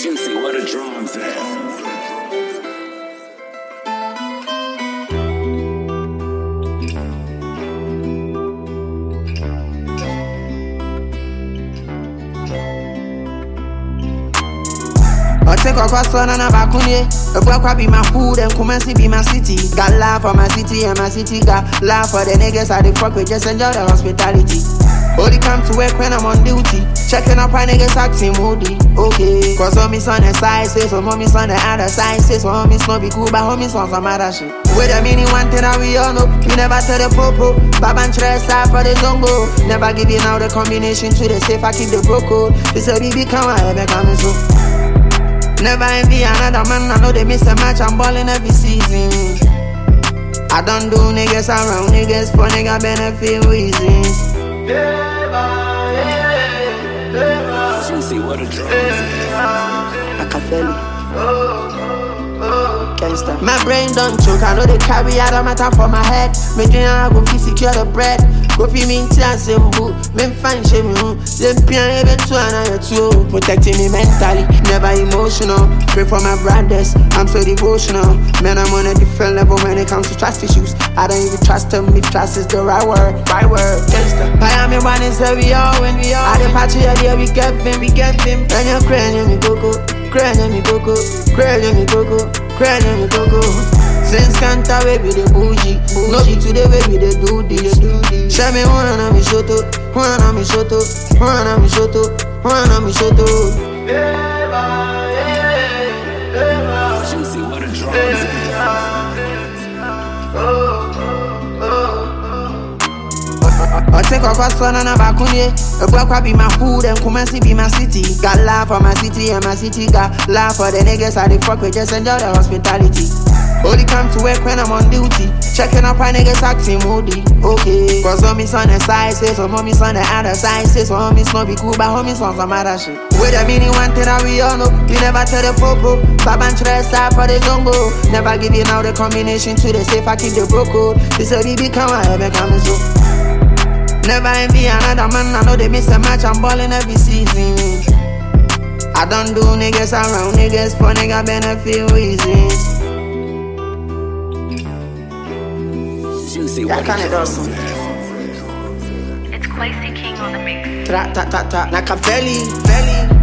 Juicy, where the drums at? I take a cross on and a balcony. A black be my food and Kumasi be my city. Got love for my city and my city got love for the niggas I dey fuck with. Just enjoy the hospitality. Only come to work when I'm on duty. Checking up on niggas acting moody. Okay, cause homies on the side say so, homies on the other side say so. Homies no be cool, but homies on some other shit. With a mini one thing that we all know, you never tell the popo. Baban stress out for the zongo. Never give you now the combination to the safe. I keep the bro code. This a BB come on, ever coming so. Never envy another man, I know they miss a match, I'm balling every season. I don't do niggas around niggas for nigga benefit reasons. Juicy, what a drums. Machiavelli. Gangsta. My brain don't choke, I know they carry out a matter for my head. Me drink I go fi secure the bread. Go fi me chance simple, me find shame you. Them pian even to another two. Protecting me mentally, never emotional. Pray for my brothers, I'm so devotional. Man, I'm on a different level when it comes to trust issues. I don't even trust them if trust is the right word. Gangsta. Miami one is where we are when we are. At the party idea we get him. And you're crying me go. Crying me go. Since Kanta we be the bougie. No be today we be the do this. Show me wanna me shoto. Juicy, what a drums I take a cross on and a balcony. A black be my food and Kumasi be my city. Got love for my city and my city got love for the niggas I dey fuck with. Just enjoy the hospitality. Only come to work when I'm on duty. Checking up on niggas acting moody. Okay, cause homies on the side say so, homies on the other side say so. Homies no be cool, but homies on some other shit. With a mini one thing that we all know, you never tell the popo. Baban stress out for the zongo. Never give you now the combination to the safe. I keep the bro code. This a BB come on, ever coming so. Never envy another man, I know they miss a match, I'm balling every season. I don't do niggas around niggas for nigga benefit reasons. Juicy, That kind of awesome. It's Quasi King on the mix. Tra ta ta ta, Machiavelli.